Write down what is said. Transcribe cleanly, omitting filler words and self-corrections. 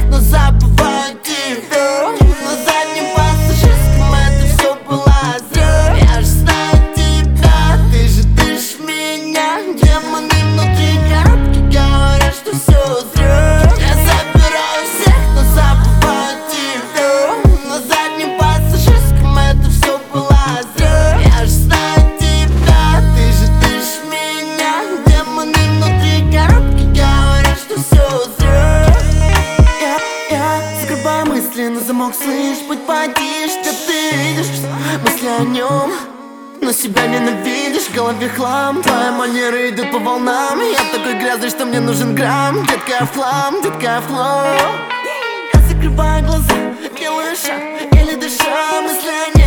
но забываю тебя. На заднем пассажирском это все было зря. Я ж знаю тебя, ты же дышишь меня. Демоны внутри коробки говорят, что все зря. Я забираю всех, но забываю тебя. На заднем пассажирском это все было зря. Я ж знаю тебя, ты же дышишь меня. Демоны внутри коробки говорят, что все зря. Я закрываю мысли на замок, слышь, путь подишь, что ты видишь мысли о нем, но себя ненавидишь, в голове хлам. Твои манеры идут по волнам. Я такой грязный, что мне нужен грамм. Детка, я в хлам, детка, я в хлам. Я закрываю глаза, делаю шаг, еле дыша, мысли о нем.